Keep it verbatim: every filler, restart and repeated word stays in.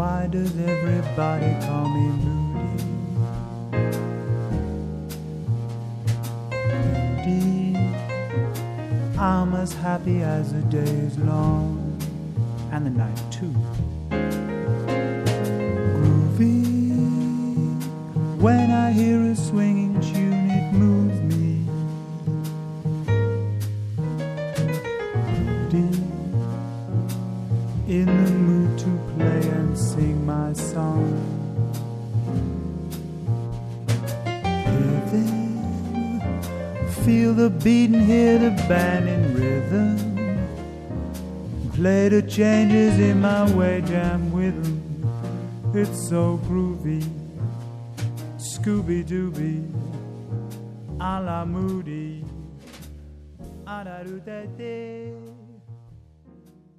Why does everybody call me Moody? Moody, I'm as happy as the day is long, and the night too. Groovy, when I hear a swinging tune, it moves me. Moody, in the mood to play and sing my song. Rhythm, feel the beat and hear the band in rhythm. Play the changes in my way, jam with them. It's so groovy, Scooby-Dooby, a la Moody, a da do da day.